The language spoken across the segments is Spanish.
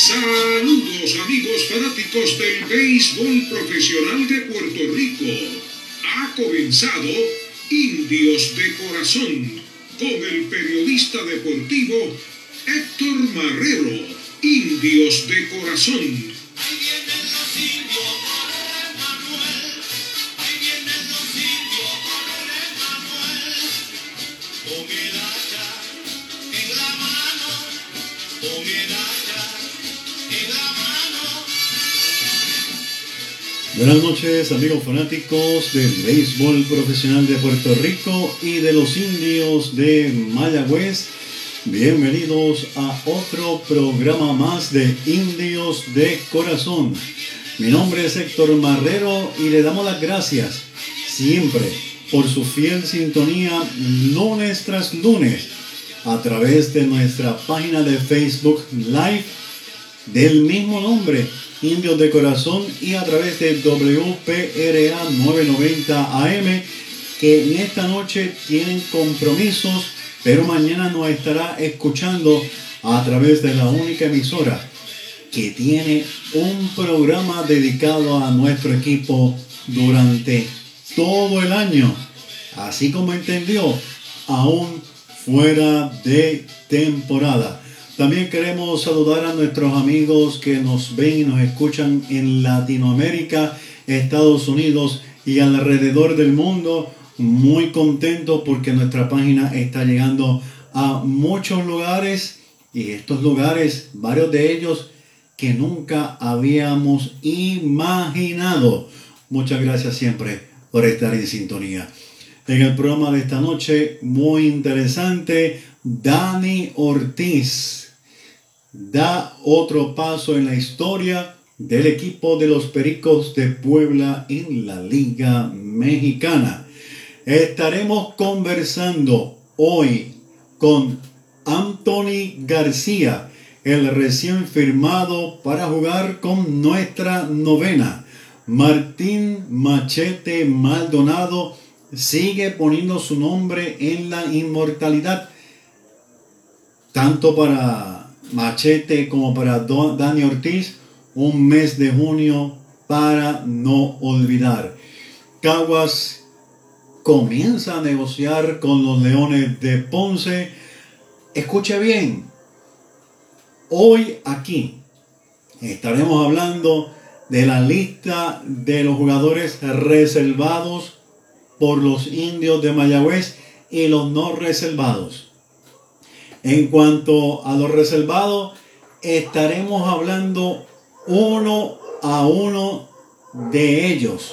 Saludos amigos fanáticos del béisbol profesional de Puerto Rico. Ha comenzado Indios de Corazón con el periodista deportivo Héctor Marrero. Indios de Corazón. Ahí vienen los indios por el Manuel. Ahí vienen los indios por el Manuel. Con el hacha en la mano. Con el hacha en la mano. Buenas noches amigos fanáticos del béisbol profesional de Puerto Rico y de los indios de Mayagüez. Bienvenidos a otro programa más de Indios de Corazón. Mi nombre es Héctor Marrero y le damos las gracias siempre por su fiel sintonía lunes tras lunes a través de nuestra página de Facebook Live del mismo nombre, Indios de Corazón, y a través de WPRA 990 AM, que en esta noche tienen compromisos, pero mañana nos estará escuchando a través de la única emisora que tiene un programa dedicado a nuestro equipo durante todo el año, así como entendió, aún fuera de temporada. También queremos saludar a nuestros amigos que nos ven y nos escuchan en Latinoamérica, Estados Unidos y alrededor del mundo. Muy contento porque nuestra página está llegando a muchos lugares, y estos lugares, varios de ellos que nunca habíamos imaginado. Muchas gracias siempre por estar en sintonía. En el programa de esta noche, muy interesante, Dani Ortiz da otro paso en la historia del equipo de los Pericos de Puebla en la Liga Mexicana. Estaremos conversando hoy con Anthony García, el recién firmado para jugar con nuestra novena. Martín Machete Maldonado sigue poniendo su nombre en la inmortalidad, tanto para Machete como para Dani Ortiz. Un mes de junio para no olvidar. Caguas comienza a negociar con los Leones de Ponce. Escuche bien, hoy aquí estaremos hablando de la lista de los jugadores reservados por los Indios de Mayagüez y los no reservados. En cuanto a los reservados, estaremos hablando uno a uno de ellos.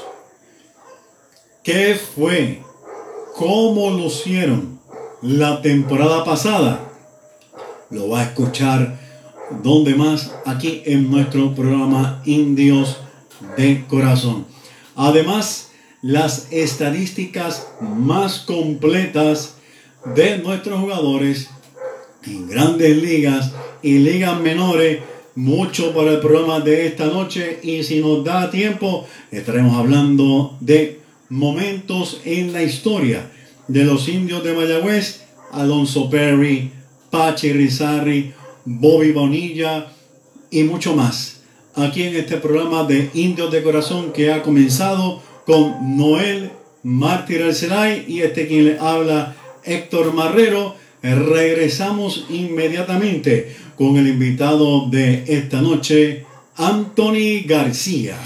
¿Qué fue? ¿Cómo lucieron la temporada pasada? Lo va a escuchar donde más, aquí en nuestro programa Indios de Corazón. Además, las estadísticas más completas de nuestros jugadores en grandes ligas y ligas menores. Mucho para el programa de esta noche, y si nos da tiempo estaremos hablando de momentos en la historia de los Indios de Mayagüez, Alonso Perry, Pachi Rizarry, Bobby Bonilla y mucho más, aquí en este programa de Indios de Corazón, que ha comenzado con Noel Mártir Arcelay y quien le habla, Héctor Marrero. Regresamos inmediatamente con el invitado de esta noche, Anthony García.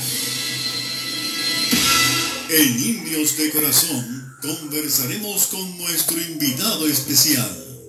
En Indios de Corazón conversaremos con nuestro invitado especial.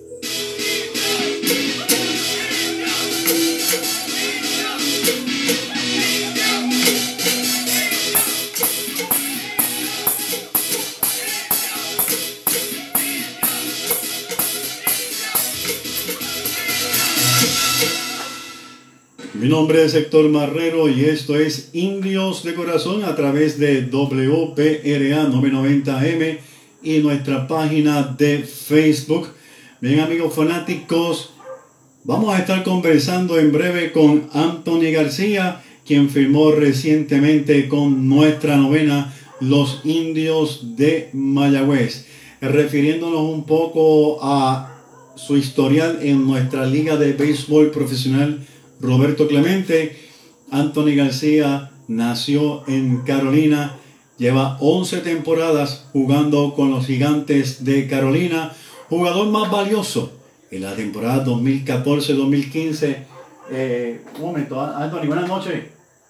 Mi nombre es Héctor Marrero y esto es Indios de Corazón a través de WPRA 990M y nuestra página de Facebook. Bien, amigos fanáticos, vamos a estar conversando en breve con Anthony García, quien firmó recientemente con nuestra novena, los Indios de Mayagüez, refiriéndonos un poco a su historial en nuestra liga de béisbol profesional Roberto Clemente. Anthony García nació en Carolina, lleva 11 temporadas jugando con los Gigantes de Carolina, jugador más valioso en la temporada 2014-2015. Un momento, Anthony, buenas noches.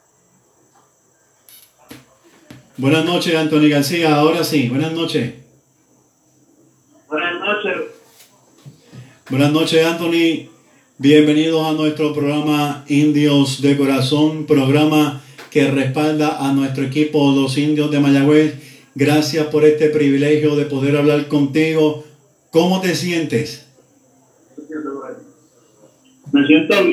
Buenas noches, Anthony García, ahora sí, buenas noches. Buenas noches. Buenas noches, Anthony. Bienvenidos a nuestro programa Indios de Corazón, programa que respalda a nuestro equipo, los Indios de Mayagüez. Gracias por este privilegio de poder hablar contigo. ¿Cómo te sientes? Me siento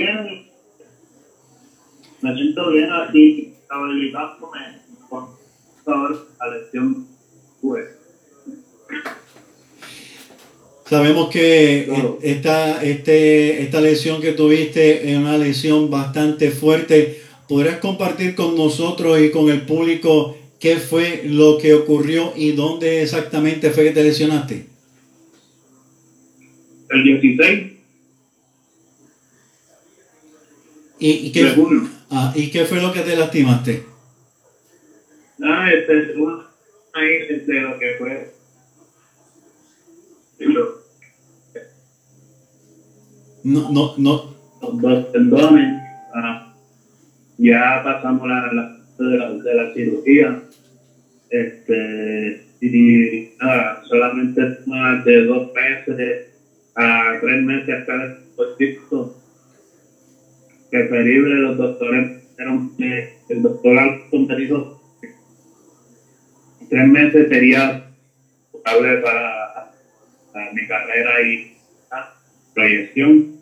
bien aquí, habilitándome con la lección pues. Sabemos que esta lesión que tuviste es una lesión bastante fuerte. ¿Podrías compartir con nosotros y con el público qué fue lo que ocurrió y dónde exactamente fue que te lesionaste? El 16 ¿Y de junio. ¿Y qué fue lo que te lastimaste? Ahí de lo que fue. No. Los dos tendones. Ya pasamos de la cirugía. Y nada, solamente más de 2 meses a 3 meses hasta después. Preferible, los doctores dijeron que el doctor Alton me dijo 3 meses sería potable para mi carrera y proyección.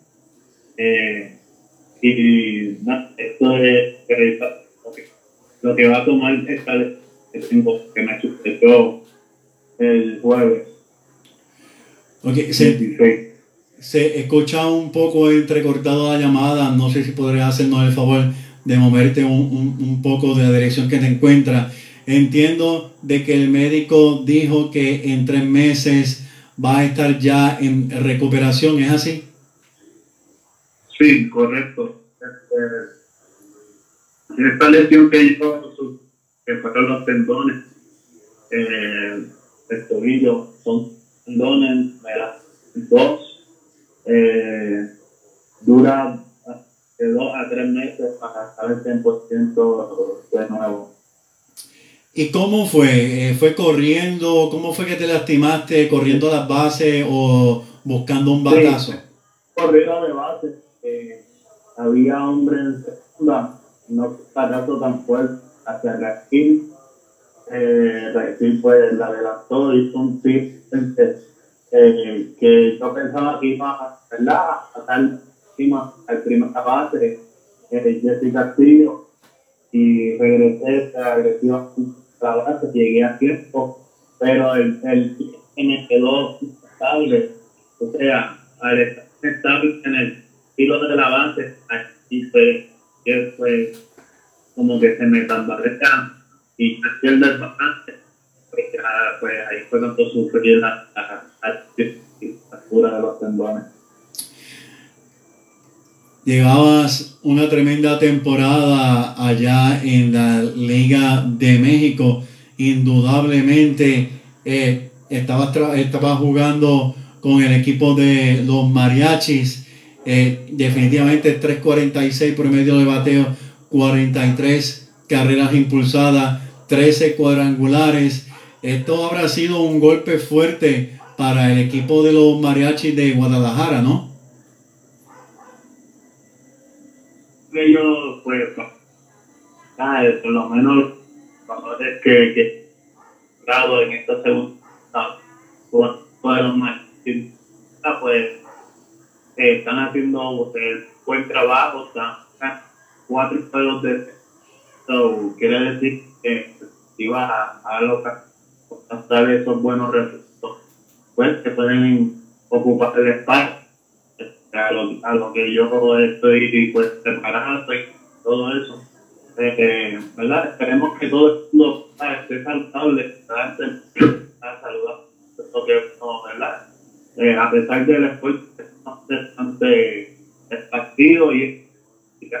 Esto es lo que va a tomar esta que me sucedió el jueves. Okay, se escucha un poco entrecortado la llamada. No sé si podrías hacernos el favor de moverte un poco de la dirección que te encuentras. Entiendo de que el médico dijo que en 3 meses va a estar ya en recuperación, ¿es así? Sí, correcto. Esta lesión que fueron los tendones, el tobillo, son tendones, dos, dura de 2 a 3 meses para estar al 100% de nuevo. ¿Y cómo fue? ¿Fue corriendo? ¿Cómo fue que te lastimaste? ¿Corriendo las bases o buscando un batazo? Sí, corrida de base. Había hombres en segunda, no batazo tan fuerte hacia Raquel. Raquel pues la adelantó, hizo un tip que yo pensaba que iba, ¿verdad?, a estar encima al primer base, Jesse Castillo, y regresé agresivamente a la base, llegué a tiempo, pero el me quedó estable, o sea, al estar estable en el tiro de la base, aquí fue como que se me tambalea y pierde el bastante, pues ahí fue cuando sufrí la fractura de los tendones. Llevabas una tremenda temporada allá en la Liga de México. Indudablemente estabas jugando con el equipo de los Mariachis. Definitivamente 3.46 promedio de bateo, 43 carreras impulsadas, 13 cuadrangulares. Esto habrá sido un golpe fuerte para el equipo de los Mariachis de Guadalajara, ¿no? Ellos, pues, por lo menos los jugadores que dado en esta segunda fueron más, pues están haciendo buen trabajo, están 4 juegos de quiere decir que si vas a alcanzar esos buenos resultados, pues que pueden ocupar el espacio a lo que yo estoy pues preparado y todo eso, ¿verdad? Esperemos que todo el mundo esté saludable, estar saludable, ¿verdad? A pesar del esfuerzo bastante el partido y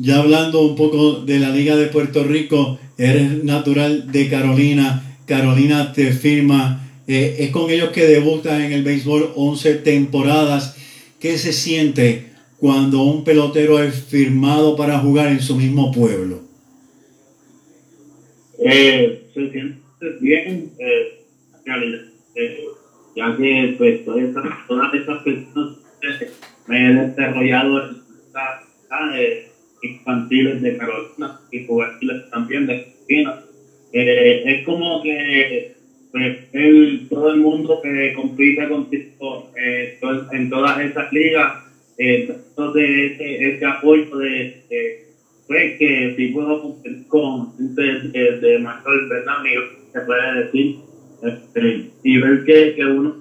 Ya hablando un poco de la Liga de Puerto Rico, eres natural de Carolina. Carolina te firma, es con ellos que debutas en el béisbol 11 temporadas. ¿Qué se siente cuando un pelotero es firmado para jugar en su mismo pueblo? Se siente bien, en realidad, ya que pues todas esas personas me he desarrollado en las infantiles de Carolina y juveniles también de Argentina. Es como que pues, todo el mundo que compite contigo en todas esas ligas, de ese apoyo pues que si puedo competir con gente de mayor, ¿verdad? Nivel, se puede decir, y ver que uno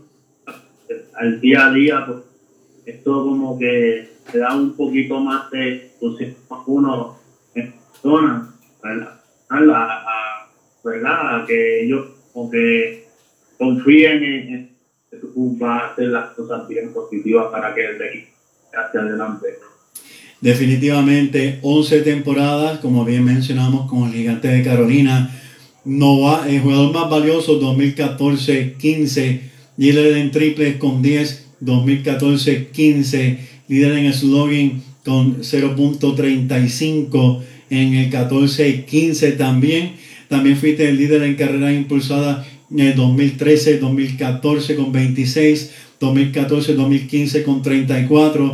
al día a día, pues esto como que te da un poquito más de entusiasmo a uno en persona, ¿verdad? ¿Verdad? A que ellos como que confíen en que tú vas a hacer las cosas bien positivas para que el equipo hacia adelante. Definitivamente 11 temporadas, como bien mencionamos, con el Gigante de Carolina. El jugador más valioso 2014-15, líder en triples con 10, 2014-15, líder en slugging con 0.35 en el 14-15 también. También fuiste el líder en carreras impulsadas en el 2013-2014 con 26, 2014-2015 con 34,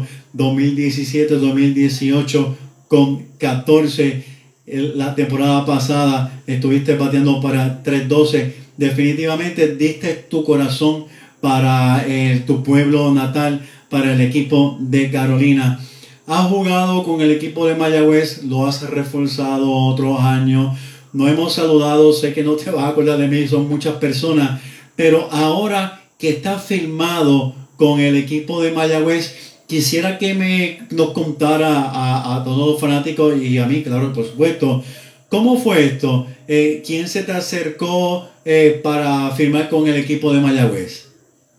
2017-2018 con 14. La temporada pasada estuviste bateando para 312. Definitivamente diste tu corazón para tu pueblo natal, para el equipo de Carolina. Has jugado con el equipo de Mayagüez, lo has reforzado otros años. Nos hemos saludado, sé que no te vas a acordar de mí, son muchas personas, pero ahora que estás firmado con el equipo de Mayagüez, quisiera que nos contara a todos los fanáticos y a mí, claro, por supuesto, ¿cómo fue esto? ¿Quién se te acercó para firmar con el equipo de Mayagüez?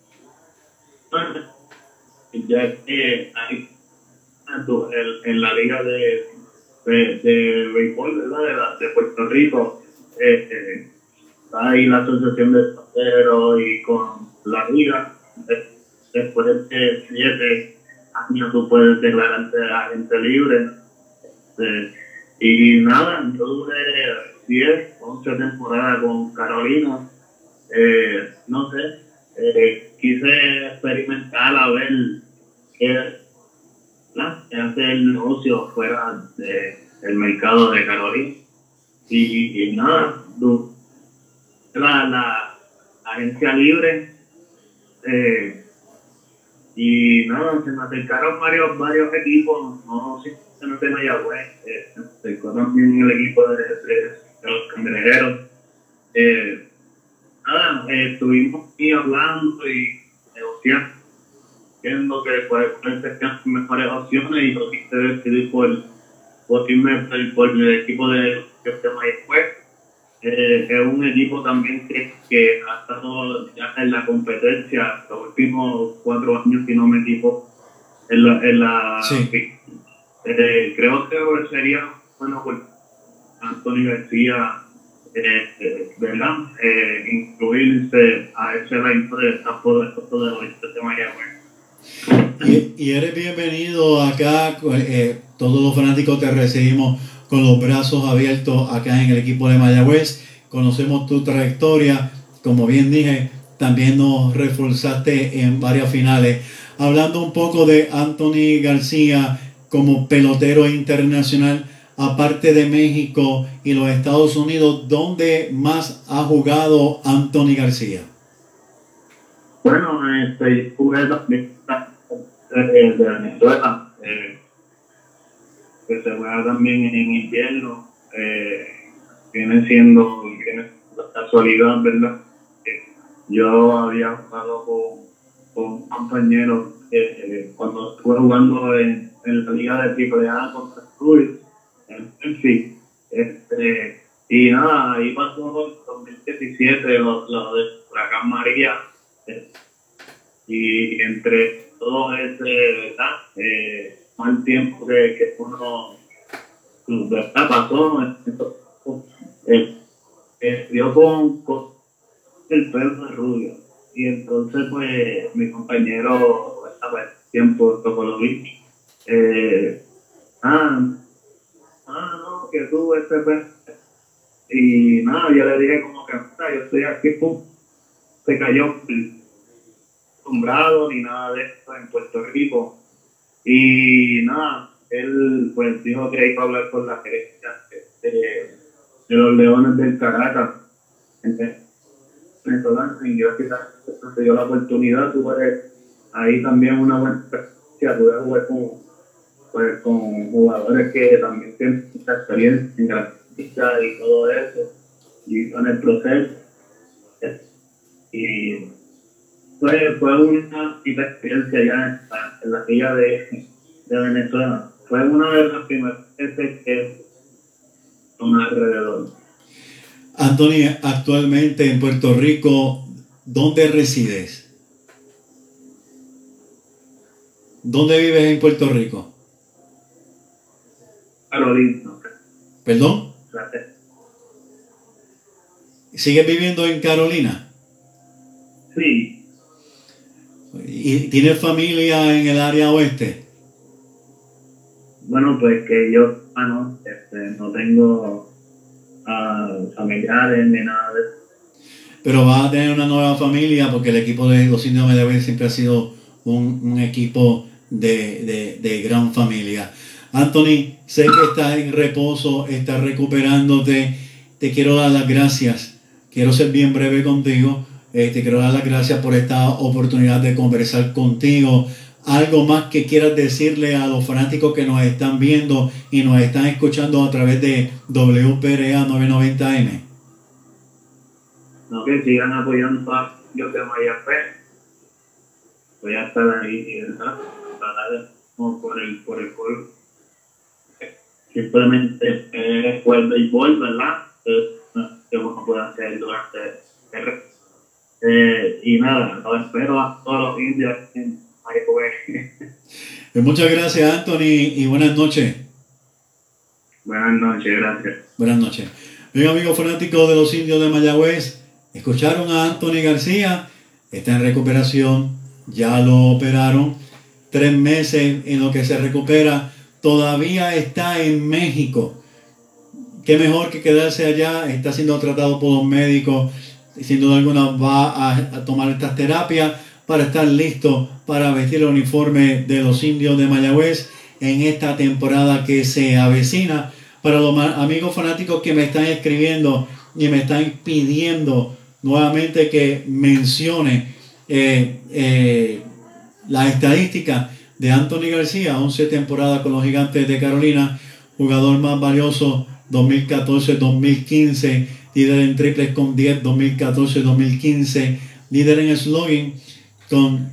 Ya que hay en la liga de béisbol, ¿verdad? De Puerto Rico, está ahí la asociación de peloteros y con la liga, después de 7 años tú puedes declararte agente libre. Y nada, yo duré 10, 11 temporadas con Carolina. No sé, quise experimentar a ver qué hace el negocio fuera del mercado de Carolina. Y nada, la agencia libre. Y nada, se me acercaron varios equipos, no simplemente de Mayagüez, se acercó también el equipo de los Cangrejeros. Nada, estuvimos aquí hablando y negociando, viendo que pueden ser mejores opciones y yo quise decidir por irme por el equipo de Mayagüez. Es un equipo también que ha estado ya en la competencia los últimos 4 años, si no me equivoco, Sí. Creo que sería bueno por Anthony García, ¿verdad? Incluirse a ese reino de campo de Mayagüez. Y eres bienvenido acá, todos los fanáticos te recibimos con los brazos abiertos acá en el equipo de Mayagüez. Conocemos tu trayectoria, como bien dije, también nos reforzaste en varias finales. Hablando un poco de Anthony García como pelotero internacional, aparte de México y los Estados Unidos, ¿dónde más ha jugado Anthony García? Bueno, jugué también de Venezuela, que se juega también en invierno. Viene siendo la casualidad, ¿verdad? Yo había jugado con compañeros cuando estuve jugando en la liga de AAA contra Cruz, en fin. Y nada, ahí pasó en 2017 lo de Huracán María. Y entre todo ese, ¿verdad? Mal tiempo que uno ¿verdad? Pasó, dio con el pelo rubio. Y entonces, pues, mi compañero, ¿verdad? Pues, tiempo tocó lo vi. No, que tú, pues. Y nada, yo le dije como que, yo estoy aquí, pum, se cayó acostumbrado ni nada de esto en Puerto Rico. Y nada, él pues dijo que iba a hablar con la gerencia de los Leones del Caracas. Venezolano, y gracias a Dios se dio la oportunidad, tuve ahí también una buena experiencia, pude jugar con jugadores que también tienen mucha experiencia en grafista y todo eso, y con el proceso. Y fue una experiencia ya en la Liga de Venezuela. Fue una de las primeras veces que son alrededor. Anthony, actualmente en Puerto Rico, ¿dónde resides? ¿Dónde vives en Puerto Rico? Carolina. ¿Perdón? Gracias. ¿Sigues viviendo en Carolina? Sí. ¿Y tienes familia en el área oeste? Bueno, pues que yo no tengo familiares ni nada de eso. Pero vas a tener una nueva familia porque el equipo de los Indios de Mayagüez siempre ha sido un equipo de gran familia. Anthony, sé que estás en reposo, estás recuperándote. Te quiero dar las gracias. Quiero ser bien breve contigo. Te quiero dar las gracias por esta oportunidad de conversar contigo. Algo más que quieras decirle a los fanáticos que nos están viendo y nos están escuchando a través de WPRA 990M. No, que sigan apoyando a los de Mayagüez. Voy a estar ahí, ¿verdad? Por el gol. Simplemente fue el béisbol, ¿verdad? Que uno puede hacer durante y nada, lo espero a todos los indios en Mayagüez. Muchas gracias, Anthony, y buenas noches. Buenas noches, gracias. Buenas noches. Bien, amigos fanáticos de los Indios de Mayagüez, escucharon a Anthony García, está en recuperación, ya lo operaron, 3 meses en lo que se recupera, todavía está en México. Qué mejor que quedarse allá, está siendo tratado por los médicos, sin duda alguna va a tomar estas terapias para estar listo para vestir el uniforme de los Indios de Mayagüez en esta temporada que se avecina. Para los amigos fanáticos que me están escribiendo y me están pidiendo nuevamente que mencione la estadística de Anthony García, 11 temporadas con los Gigantes de Carolina, jugador más valioso 2014-2015, líder en triples con 10 2014-2015, líder en slugging con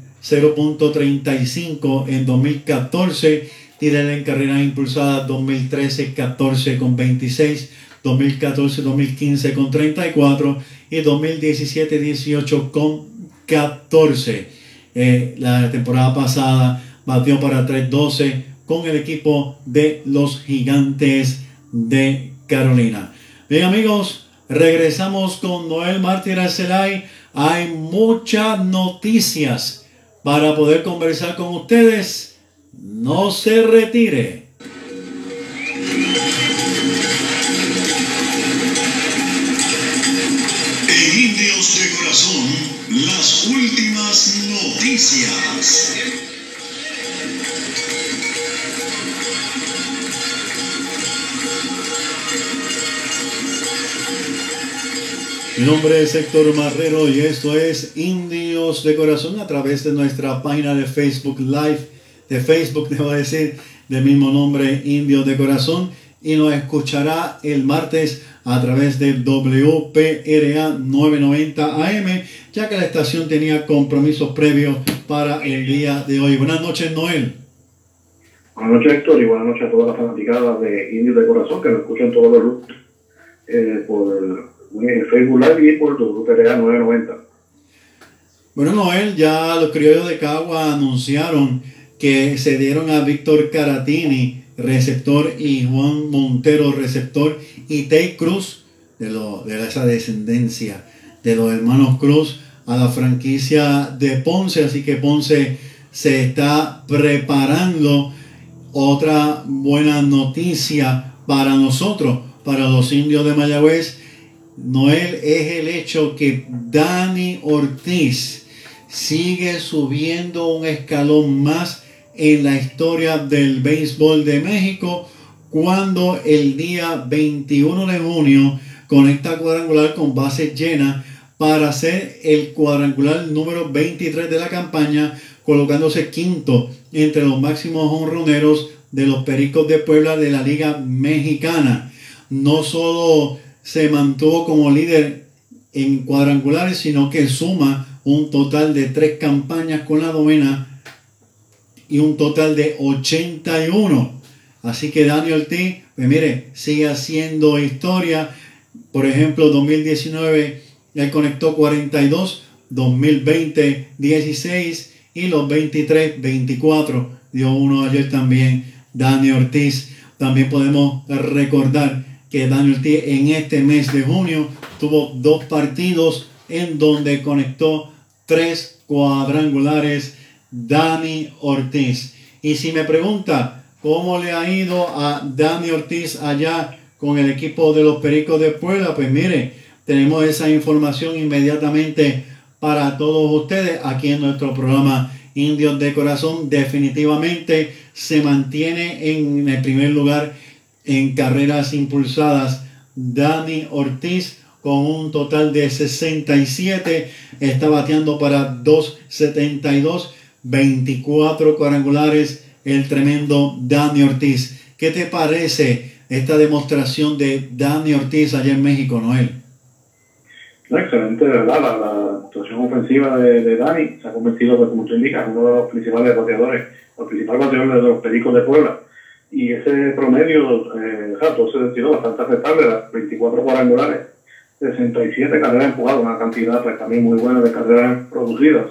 0.35 en 2014, líder en carreras impulsadas 2013-14 con 26, 2014-2015 con 34 y 2017-18 con 14. La temporada pasada batió para 312 con el equipo de los Gigantes de Carolina. Bien, amigos, regresamos con Noel Mártir Arcelay. Hay muchas noticias para poder conversar con ustedes. No se retire. En Indios de Corazón, las últimas noticias. Mi nombre es Héctor Marrero y esto es Indios de Corazón a través de nuestra página de Facebook Live, de Facebook, debo decir, del mismo nombre, Indios de Corazón, y nos escuchará el martes a través de WPRA 990 AM, ya que la estación tenía compromisos previos para el día de hoy. Buenas noches, Noel. Buenas noches, Héctor, y buenas noches a todas las fanaticadas de Indios de Corazón que nos escuchan todos los lunes por Facebook Live y por WPRA 990. Bueno, Noel, ya los criollos de Cagua anunciaron que se dieron a Víctor Caratini receptor, y Juan Montero, receptor, y Tate Cruz, de esa descendencia de los hermanos Cruz, a la franquicia de Ponce. Así que Ponce se está preparando. Otra buena noticia para nosotros, para los indios de Mayagüez, Noel, es el hecho que Dani Ortiz sigue subiendo un escalón más en la historia del béisbol de México, cuando el día 21 de junio conecta cuadrangular con bases llenas para hacer el cuadrangular número 23 de la campaña, colocándose quinto entre los máximos jonroneros de los Pericos de Puebla de la Liga Mexicana. No solo se mantuvo como líder en cuadrangulares, sino que suma un total de 3 campañas con la novena y un total de 81. Así que Dani Ortiz, pues mire, sigue haciendo historia. Por ejemplo, 2019 él conectó 42, 2020 16 y los 23 24. Dio uno ayer también Dani Ortiz. También podemos recordar que Dani Ortiz en este mes de junio tuvo 2 partidos en donde conectó 3 cuadrangulares. Dani Ortiz. Y si me pregunta cómo le ha ido a Dani Ortiz allá con el equipo de los Pericos de Puebla, pues mire, tenemos esa información inmediatamente para todos ustedes aquí en nuestro programa Indios de Corazón. Definitivamente se mantiene en el primer lugar en carreras impulsadas Dani Ortiz, con un total de 67, está bateando para 2.72, 24 cuadrangulares, el tremendo Dani Ortiz. ¿Qué te parece esta demostración de Dani Ortiz allá en México, Noel? Excelente, ¿verdad? La actuación ofensiva de Dani se ha convertido, pues, como tú indicas, uno de los principales bateadores, el principal bateador de los Pericos de Puebla. Y ese promedio, todo se decidió bastante aceptable, 24 cuadrangulares, 67 carreras empujadas, una cantidad pues también muy buena de carreras producidas.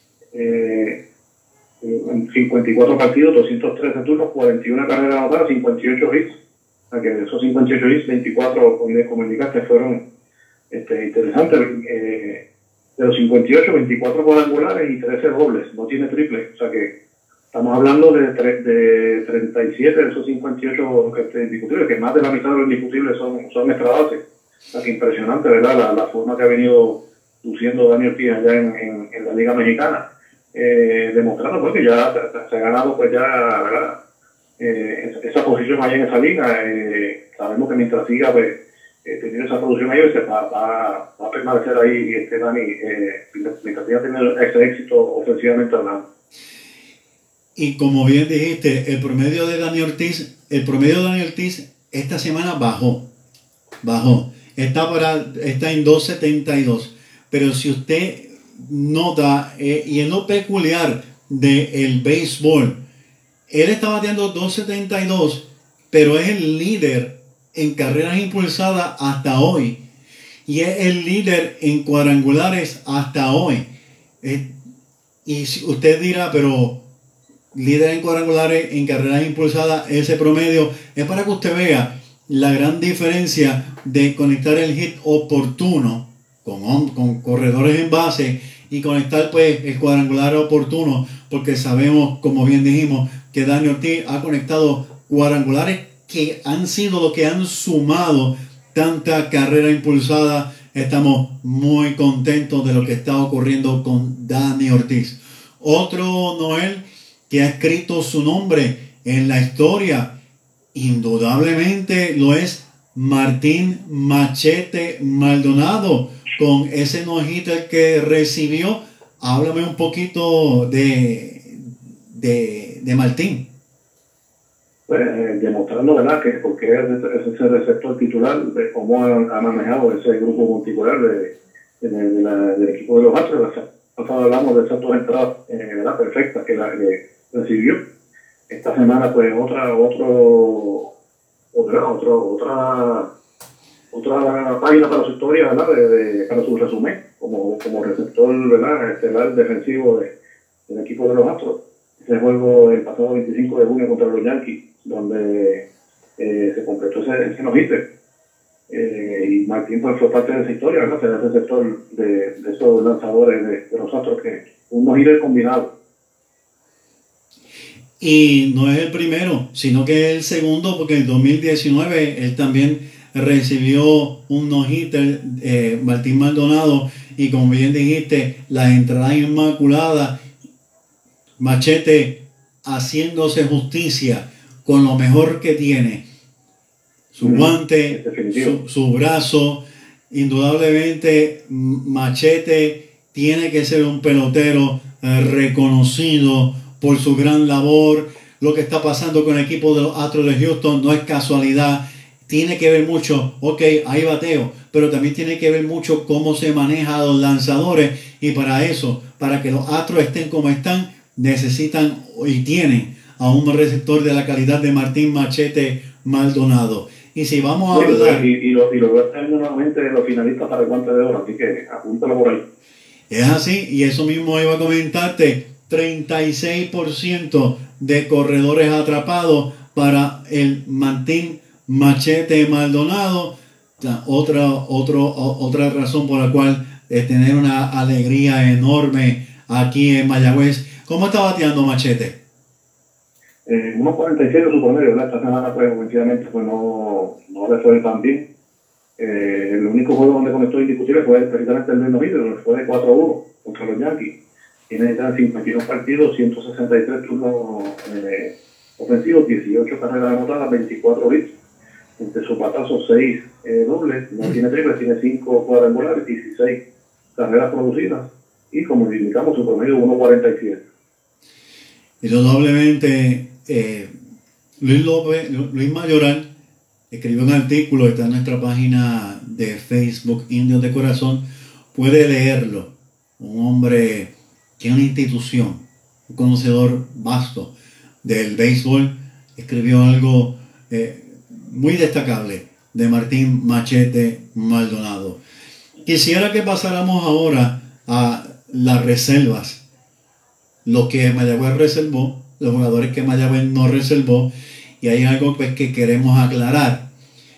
En 54 partidos, 213 turnos, 41 carreras anotadas, 58 hits. O sea que de esos 58 hits, 24, como indicaste, fueron interesantes. De los 58, 24 cuadrangulares y 13 dobles, no tiene triple. O sea que estamos hablando de 37 de esos 58 indiscutibles, que más de la mitad de los indiscutibles son extra bases. O sea que impresionante, ¿verdad? La forma que ha venido luciendo Dani Ortiz allá en la Liga Mexicana. Demostrando pues que ya se ha ganado pues ya, ¿verdad? Esa posición allá en esa liga. Sabemos que mientras siga pues teniendo esa producción ahí, pues, va a permanecer ahí Dani, mientras siga teniendo ese éxito ofensivamente hablando. Y como bien dijiste, el promedio de Dani Ortiz esta semana bajó. Está en 2.72. Pero si usted nota, y es lo peculiar del béisbol, él está bateando 2.72, pero es el líder en carreras impulsadas hasta hoy, y es el líder en cuadrangulares hasta hoy. Y si usted dirá, pero líder en cuadrangulares, en carreras impulsadas, ese promedio es para que usted vea la gran diferencia de conectar el hit oportuno con corredores en base y conectar pues el cuadrangular oportuno, porque sabemos, como bien dijimos, que Dani Ortiz ha conectado cuadrangulares que han sido lo que han sumado tanta carrera impulsada. Estamos muy contentos de lo que está ocurriendo con Dani Ortiz. Otro, Noel, que ha escrito su nombre en la historia, indudablemente lo es Martín Machete Maldonado, con ese no-hitter que recibió. Háblame un poquito de Martín. Pues, demostrando, ¿verdad?, que porque es ese receptor titular, de cómo ha manejado ese grupo monticular del equipo de los Astros. Hablamos de esas 2 entradas, ¿verdad?, perfectas que recibió. Esta semana, pues, otra página para su historia, ¿verdad?, para su resumen como receptor, ¿verdad?, estelar defensivo del equipo de los Astros. ese juego el pasado 25 de junio contra los Yankees, donde se completó ese no-hitter. Y Martín pues fue parte de esa historia, ¿verdad? Será ese sector de esos lanzadores de los Astros que un no-hitter combinado. Y no es el primero, sino que es el segundo, porque en 2019 él también recibió un no-hitter, Martín Maldonado, y como bien dijiste, las entradas inmaculadas, Machete haciéndose justicia con lo mejor que tiene, su guante, su brazo. Indudablemente Machete tiene que ser un pelotero reconocido por su gran labor. Lo que está pasando con el equipo de los Astros de Houston no es casualidad, tiene que ver mucho, ok, hay bateo, pero también tiene que ver mucho cómo se maneja a los lanzadores, y para eso, para que los Astros estén como están, necesitan y tienen a un receptor de la calidad de Martín Machete Maldonado. Y si vamos a hablar... Y lo voy a estar nuevamente los finalistas para el guante de oro, así que apúntalo por ahí. Es así, y eso mismo iba a comentarte, 36% de corredores atrapados para el Martín Machete Maldonado. Otra razón por la cual tener una alegría enorme aquí en Mayagüez. ¿Cómo está bateando Machete? 1.47 su promedio, ¿verdad? Esta semana pues obviamente pues no le fue tan bien. El único juego donde conectó indiscutible fue precisamente el de noviembre, donde fue de 4-1 contra los Yankees. Tiene ya 52 partidos, 163 turnos ofensivos, 18 carreras anotadas, 24 hits. Entre sus batazos 6 dobles, no tiene triples, tiene 5 cuadrangulares, 16 carreras producidas. Y como indicamos, su promedio 1.47. Indudablemente, Luis Mayoral escribió un artículo, está en nuestra página de Facebook, Indios de Corazón, puede leerlo. Un hombre que es una institución, un conocedor vasto del béisbol, escribió algo muy destacable de Martín Machete Maldonado. Quisiera que pasáramos ahora a las reservas, lo que Mayagüez reservó, los jugadores que Mayagüez no reservó, y hay algo pues, que queremos aclarar.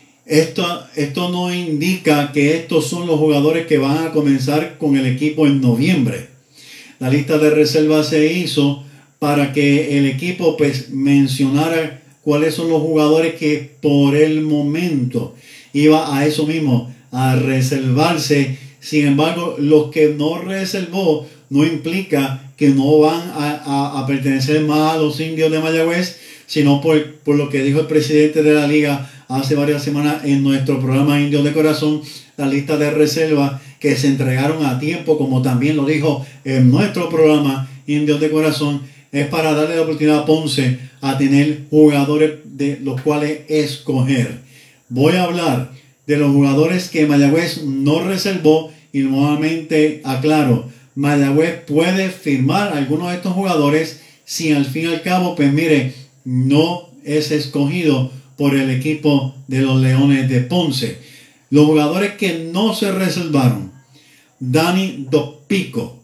Esto no indica que estos son los jugadores que van a comenzar con el equipo en noviembre. La lista de reservas se hizo para que el equipo pues mencionara cuáles son los jugadores que por el momento iba a eso mismo, a reservarse. Sin embargo, los que no reservó no implica que no van a pertenecer más a los Indios de Mayagüez, sino por lo que dijo el presidente de la liga hace varias semanas en nuestro programa Indios de Corazón, la lista de reservas que se entregaron a tiempo, como también lo dijo en nuestro programa Indios de Corazón, es para darle la oportunidad a Ponce a tener jugadores de los cuales escoger. Voy a hablar de los jugadores que Mayagüez no reservó, y nuevamente aclaro, Mayagüez puede firmar algunos de estos jugadores si al fin y al cabo, pues mire, no es escogido por el equipo de los Leones de Ponce. Los jugadores que no se reservaron: Dani Dopico,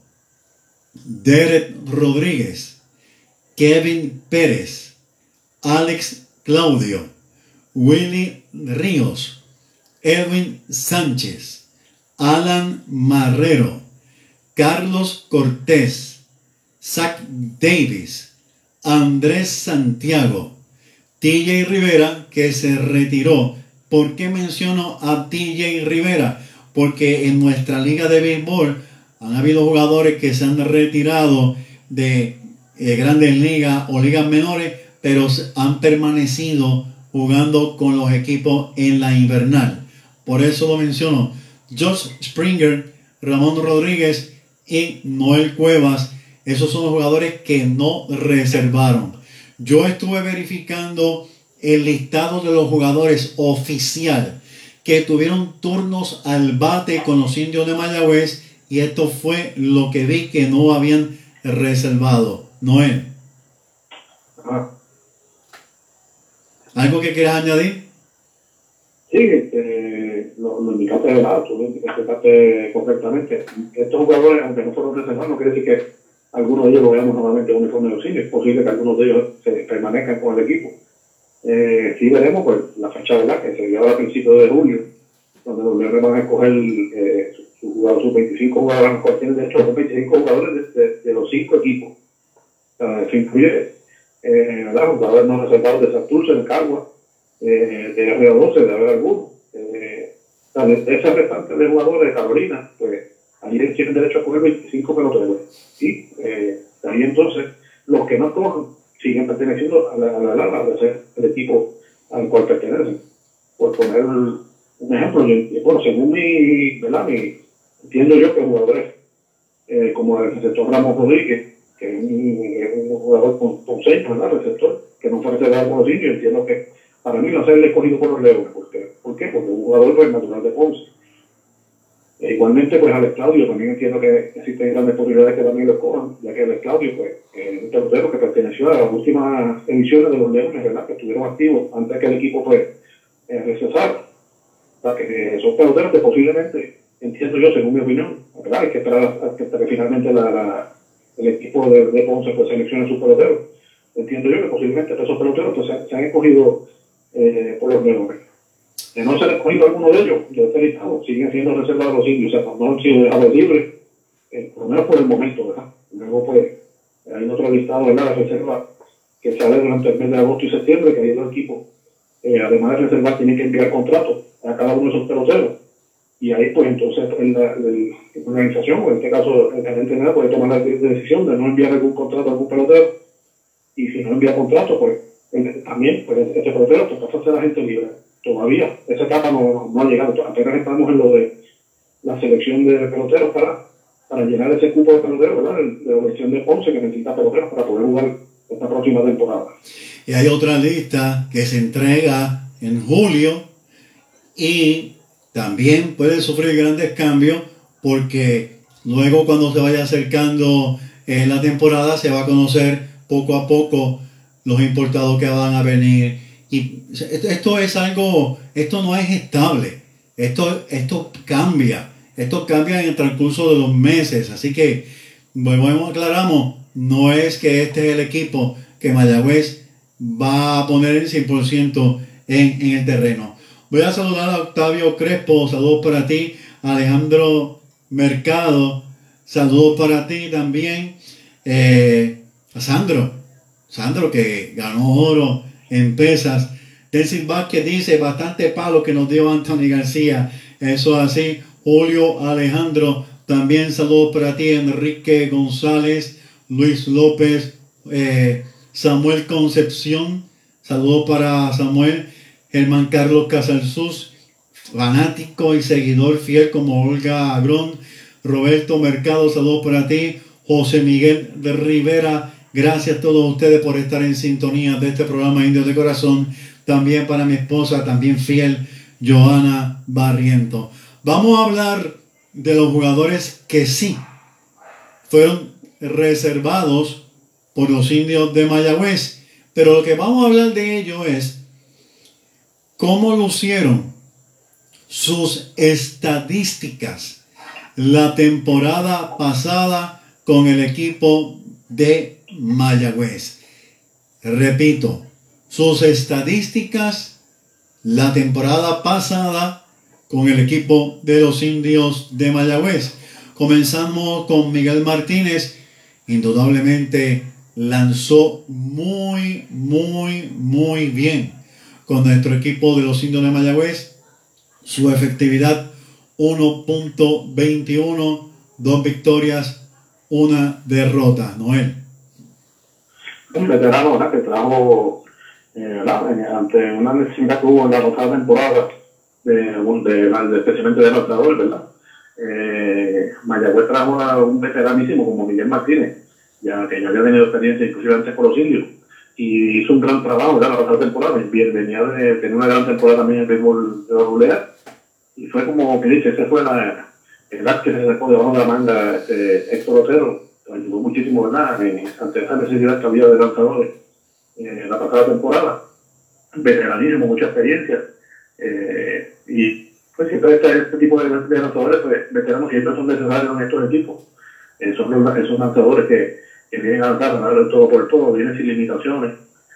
Derek Rodríguez, Kevin Pérez, Alex Claudio, Willy Ríos, Edwin Sánchez, Alan Marrero, Carlos Cortés, Zach Davis, Andrés Santiago, TJ Rivera, que se retiró. ¿Por qué menciono a TJ Rivera? Porque en nuestra liga de béisbol han habido jugadores que se han retirado de grandes ligas o ligas menores, pero han permanecido jugando con los equipos en la invernal. Por eso lo menciono. Josh Springer, Ramón Rodríguez y Noel Cuevas, esos son los jugadores que no reservaron. Yo estuve verificando el listado de los jugadores oficial que tuvieron turnos al bate con los Indios de Mayagüez, y esto fue lo que vi que no habían reservado. Noel, ¿algo que quieras añadir? Sí, lo indicaste de lado, tú lo indicaste correctamente. Estos jugadores, aunque no fueron reservados, no quiere decir que algunos de ellos lo veamos nuevamente en uniforme de los indios. Es posible que algunos de ellos se permanezcan con el equipo. Sí veremos pues la fecha, ¿verdad?, que se dio a principios de julio, donde los Leones van a escoger sus 25 jugadores, tienen de hecho los 25 jugadores de los 5 equipos. Se incluye jugadores no reservados de Santurce, de Cagua, de RA12, de haber algunos. De ese restante de jugadores de Carolina, pues ahí tienen derecho a coger 25 peloteros. Y ahí entonces los que no cojan siguen perteneciendo a la ser el equipo al cual pertenecen. Por poner un ejemplo, bueno, según entiendo yo que jugadores como el receptor Ramos Rodríguez, que es un jugador con sello, ¿verdad?, receptor, que no fue reservado con los indios, entiendo que para mí va a ser escogido por los Leones. ¿Por qué? Porque es un jugador pues, natural de Ponce. Igualmente, pues Alex Claudio, también entiendo que existen grandes posibilidades que también lo cojan, ya que Alex Claudio, pues, es un pelotero que perteneció a las últimas emisiones de los Leones, ¿verdad?, que estuvieron activos antes que el equipo, pues, recesara. O sea, que son peloteros que posiblemente, entiendo yo, según mi opinión, ¿verdad?, hay que esperar hasta que finalmente el equipo de Ponce pues, seleccione sus peloteros. Entiendo yo que posiblemente esos peloteros pues, se han escogido por los Leones. De no ser escogido alguno de ellos, de este listado, siguen siendo reservados los indios, o sea, no han sido dejados libres, por lo menos por el momento, ¿verdad? Luego, pues, hay otro listado, ¿verdad?, de reservas que sale durante el mes de agosto y septiembre, que ahí los equipos, además de reservar, tienen que enviar contratos a cada uno de esos peloteros. Y ahí, pues, entonces, la organización, o en este caso, el gerente general puede tomar la decisión de no enviar algún contrato a algún pelotero. Y si no envía contrato, pues, también, pues, ese pelotero pues, pasa a ser agente libre. Todavía esa etapa no ha llegado, apenas estamos en lo de la selección de peloteros para llenar ese cupo de peloteros, ¿verdad?, de la selección de Ponce, que necesita peloteros para poder jugar esta próxima temporada. Y hay otra lista que se entrega en julio y también puede sufrir grandes cambios porque luego cuando se vaya acercando la temporada se va a conocer poco a poco los importados que van a venir. Y esto es algo, esto no es estable, esto cambia en el transcurso de los meses, así que, bueno, aclaramos, no es que este es el equipo que Mayagüez va a poner el 100% en el terreno. Voy a saludar a Octavio Crespo, saludos para ti, Alejandro Mercado, saludos para ti también, a Sandro que ganó oro en pesas. Delcy Vázquez dice, bastante palo que nos dio Anthony García. Eso así. Julio Alejandro, también saludos para ti. Enrique González, Luis López, Samuel Concepción, saludos para Samuel. Germán Carlos Casalsus, fanático y seguidor fiel como Olga Agrón. Roberto Mercado, saludos para ti. José Miguel de Rivera, gracias a todos ustedes por estar en sintonía de este programa Indios de Corazón. También para mi esposa, también fiel, Joana Barriento. Vamos a hablar de los jugadores que sí fueron reservados por los indios de Mayagüez. Pero lo que vamos a hablar de ello es cómo lucieron sus estadísticas la temporada pasada con el equipo de Mayagüez. Repito, sus estadísticas la temporada pasada con el equipo de los indios de Mayagüez. Comenzamos con Miguel Martínez. Indudablemente lanzó muy bien con nuestro equipo de los indios de Mayagüez. Su efectividad 1.21, 2 victorias, 1 derrota. Noel. Un veterano, ¿verdad?, que trajo ante una necesidad que hubo en la pasada temporada, especialmente de lanzador, ¿verdad? Mayagüez trajo a un veteranísimo como Miguel Martínez, ya que ya había tenido experiencia inclusive antes con los indios, y hizo un gran trabajo ya la pasada temporada. Venía de tener una gran temporada también en el béisbol de la Rulea, y fue como que dice, ese fue el as que se sacó debajo de la manga Héctor Otero. Ayudó muchísimo, ¿verdad?, ante esa necesidad que había de lanzadores en la pasada temporada. Veteranísimo, mucha experiencia, y pues siempre este tipo de lanzadores, pues veteranos siempre son necesarios en estos equipos. esos lanzadores que vienen a lanzar, ganar el todo por todo, vienen sin limitaciones,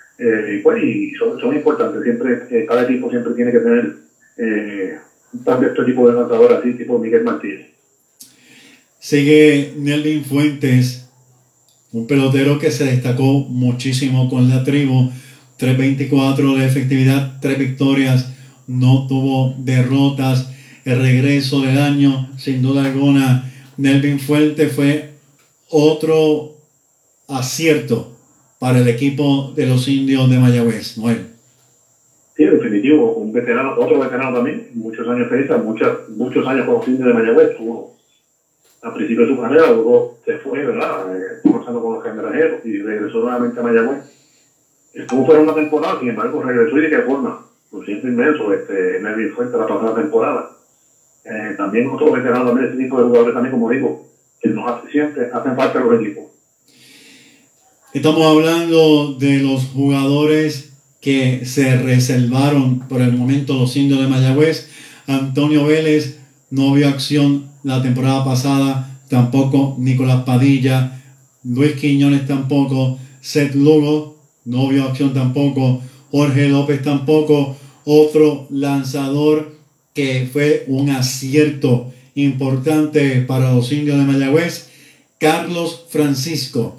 y son importantes. Siempre, cada equipo siempre tiene que tener un par de estos tipos de lanzadores así, tipo Miguel Martínez. Sigue Nelvin Fuentes, un pelotero que se destacó muchísimo con la tribu, 3.24 de efectividad, 3 victorias, no tuvo derrotas. El regreso del año, sin duda alguna, Nelvin Fuentes fue otro acierto para el equipo de los Indios de Mayagüez. Noel. Sí, definitivo, un veterano, otro veterano también, muchos años experiencia, muchos años con los Indios de Mayagüez. Tuvo al principio de su carrera, luego se fue, ¿verdad? Conversando con los cangrejeros y regresó nuevamente a Mayagüez. Estuvo fuera una temporada, sin embargo regresó y de qué forma. Lo siento inmenso, Nelvin Fuentes la pasada temporada. También otro veterano también, este tipo de jugadores también, como digo, que nos hacen falta los equipos. Estamos hablando de los jugadores que se reservaron por el momento los Indios de Mayagüez. Antonio Vélez no vio acción la temporada pasada, tampoco Nicolás Padilla, Luis Quiñones tampoco, Seth Lugo no vio acción tampoco, Jorge López tampoco. Otro lanzador que fue un acierto importante para los Indios de Mayagüez, Carlos Francisco,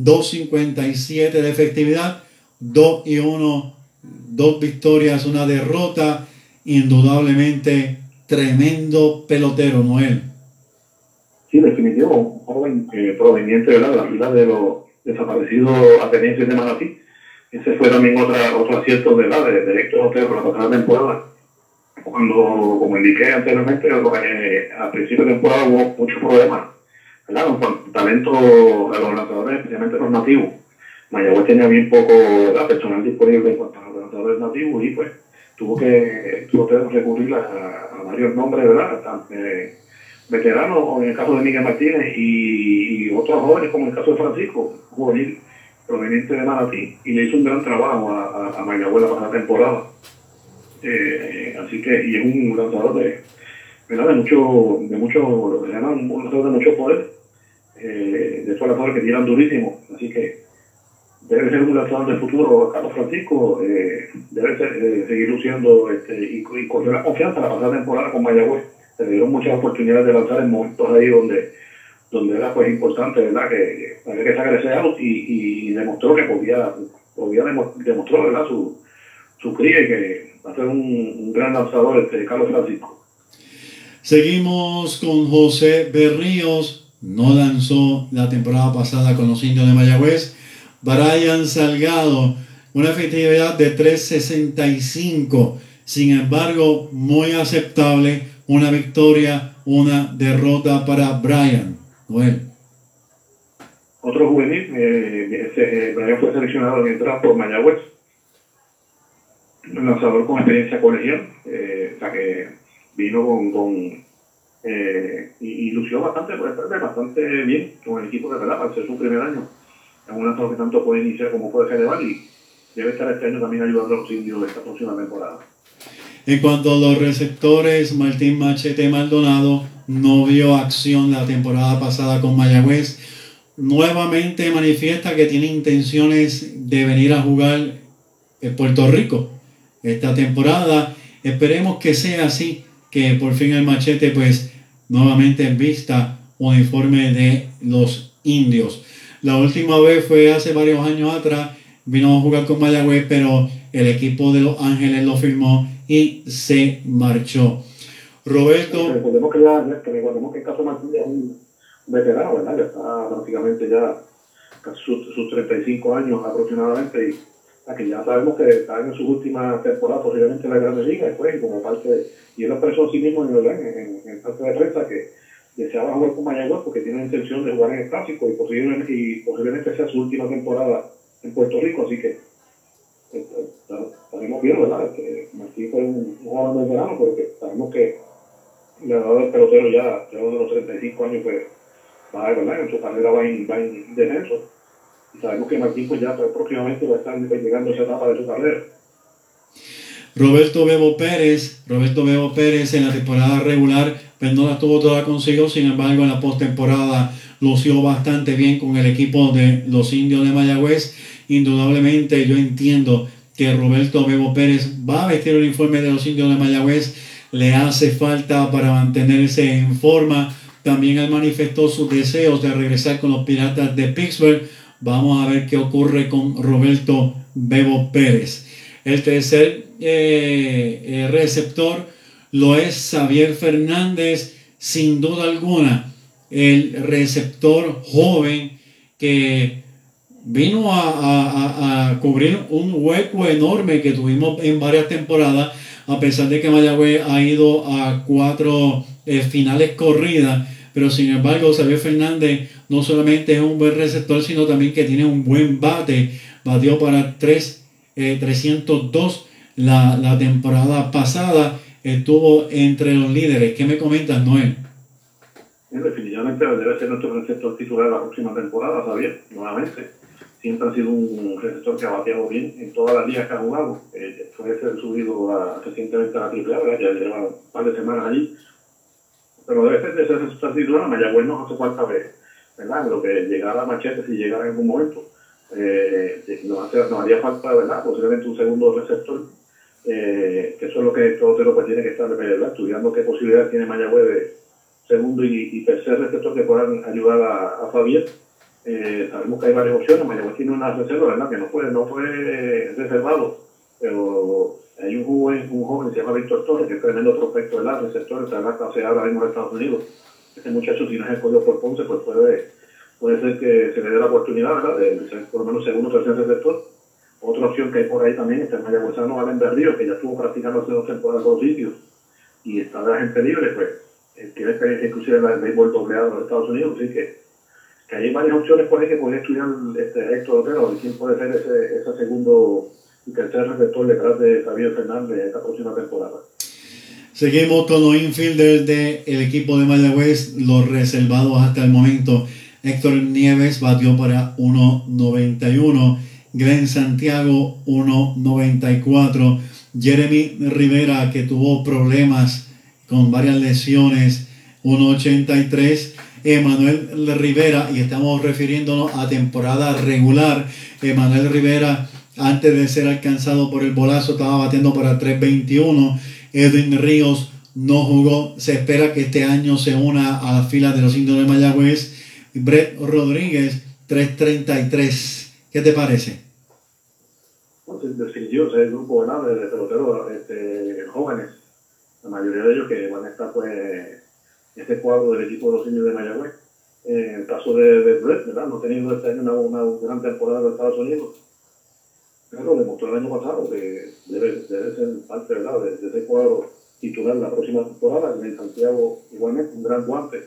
2.57 de efectividad, 2-1, 2 victorias, 1 derrota. Indudablemente tremendo pelotero, Noel. Sí, definitivo, un joven proveniente, ¿verdad?, de la fila de los desaparecidos atenienses de Manatí. Ese fue también otro acierto, ¿verdad?, de Héctor Otero por la pasada temporada. Cuando, como indiqué anteriormente, a principio de temporada hubo muchos problemas, ¿verdad?, con talento de los lanzadores, especialmente los nativos. Mayagüez tenía bien poco, ¿verdad?, personal disponible en cuanto a los lanzadores nativos, y pues tuvo que recurrir a varios nombres, ¿verdad?, veteranos, o en el caso de Miguel Martínez, y otros jóvenes, como en el caso de Francisco, juvenil proveniente de Manatí, y le hizo un gran trabajo a Mayagüez la pasada temporada. Así que, y es un lanzador ¿verdad?, de mucho, lo que se llama un lanzador de mucho poder, de esos lanzadores que tiran durísimo. Así que debe ser un lanzador del futuro. Carlos Francisco debe seguir luciendo y cogió la confianza la pasada temporada con Mayagüez. Se le dieron muchas oportunidades de lanzar en momentos ahí donde era pues importante, ¿verdad?, que había que sacar ese out, y demostró que demostró, ¿verdad?, su cría, y que va a ser un gran lanzador Carlos Francisco. Seguimos con José Berríos, no lanzó la temporada pasada con los Indios de Mayagüez. Brian Salgado, una efectividad de 3.65, sin embargo muy aceptable, una victoria, una derrota para Brian. Bueno. Otro juvenil, Brian fue seleccionado en el draft por Mayagüez, un lanzador con experiencia colegial, o sea que vino y lució bastante bien con el equipo de verdad para ser su primer año. Es un lanzador que tanto puede iniciar como puede relevar, y debe estar este año también ayudando a los Indios esta próxima temporada. En cuanto a los receptores, Martín Machete Maldonado no vio acción la temporada pasada con Mayagüez. Nuevamente manifiesta que tiene intenciones de venir a jugar en Puerto Rico esta temporada. Esperemos que sea así, que por fin el Machete pues nuevamente vista uniforme de los Indios. La última vez fue hace varios años atrás, vino a jugar con Mayagüez, pero el equipo de Los Ángeles lo firmó y se marchó. Roberto. Recordemos que el caso Martínez es un veterano, ¿verdad? Ya está prácticamente ya sus 35 años aproximadamente, y que ya sabemos que está en sus últimas temporadas, posiblemente en la Grande Liga, después, y como parte y él lo expresó a sí mismo en el parte de prensa, que deseaba jugar con Mayagüez porque tiene la intención de jugar en el Clásico, y posiblemente sea su última temporada en Puerto Rico. Así que estaremos viendo, ¿verdad? Que Martín fue un jugador de verano, pero que sabemos que la edad del pelotero ya de los 35 años, pues va, ¿verdad?, en su carrera va en descenso, y sabemos que Martín pues ya próximamente va a estar llegando a esa etapa de su carrera. Roberto Bebo Pérez en la temporada regular pues no la tuvo toda consigo, sin embargo en la postemporada lució bastante bien con el equipo de los Indios de Mayagüez. Indudablemente yo entiendo que Roberto Bebo Pérez va a vestir el uniforme de los Indios de Mayagüez. Le hace falta para mantenerse en forma. También él manifestó sus deseos de regresar con los Piratas de Pittsburgh. Vamos a ver qué ocurre con Roberto Bebo Pérez. El tercer receptor lo es Xavier Fernández, sin duda alguna, el receptor joven que vino a cubrir un hueco enorme que tuvimos en varias temporadas, a pesar de que Mayagüez ha ido a 4 finales corridas. Pero sin embargo, Xavier Fernández no solamente es un buen receptor, sino también que tiene un buen bate. Batió para 302 la temporada pasada. Estuvo entre los líderes. ¿Qué me comentas, Noel? Definitivamente debe ser nuestro receptor titular la próxima temporada, Xavier, nuevamente. Siempre ha sido un receptor que ha bateado bien en todas las ligas que ha jugado. Puede ser subido recientemente a la AAA, ya lleva un par de semanas allí. Pero debe ser de ese receptor titular. Mayagüez nos hace falta ver, ¿verdad? Lo que llegara a Machete, si llegara en algún momento, nos haría falta, ¿verdad? Posiblemente un segundo receptor, que eso es lo que todo pelotero pues tiene que estar, ¿verdad? Estudiando qué posibilidad tiene Mayagüez de segundo y tercer receptor que puedan ayudar a Fabián. Sabemos que hay varias opciones. Mayagüez tiene una reserva, ¿verdad? Que no fue reservado, pero hay un joven que se llama Víctor Torres, que es tremendo prospecto, ¿verdad? Receptor, está en la clase ahora mismo en Estados Unidos. Este muchacho, si no es escogido por Ponce, pues puede ser que se le dé la oportunidad, ¿verdad? De ser por lo menos segundo o tercer receptor. Otra opción que hay por ahí también está el mayagüezano Allen Berrío, que ya estuvo practicando hace 2 temporadas con los sitios y está de agente libre, pues tiene experiencia inclusive en el béisbol doble A de los Estados Unidos, así que hay varias opciones por ahí que pueden estudiar Héctor Otero, quién puede ser ese segundo y tercer receptor detrás de Xavier Fernández esta próxima temporada. Seguimos con los infielders del equipo de Mayagüez, los reservados hasta el momento. Héctor Nieves batió para 1.91, Glenn Santiago 1.94, Jeremy Rivera, que tuvo problemas con varias lesiones, 1.83, Emanuel Rivera, y estamos refiriéndonos a temporada regular. Emanuel Rivera, antes de ser alcanzado por el bolazo, estaba batiendo para 3.21. Edwin Ríos no jugó. Se espera que este año se una a las filas de los Indios de Mayagüez. Brett Rodríguez, 3.33. ¿Qué te parece? Bueno, definitivo, ese grupo, ¿verdad?, de peloteros jóvenes, la mayoría de ellos que van a estar pues en este cuadro del equipo de los Indios de Mayagüez. En el caso de Brett, ¿verdad?, no ha tenido este año una gran temporada en los Estados Unidos, pero demostró el año pasado que debe ser parte, ¿verdad?, de ese cuadro titular la próxima temporada. En Santiago igualmente un gran guante,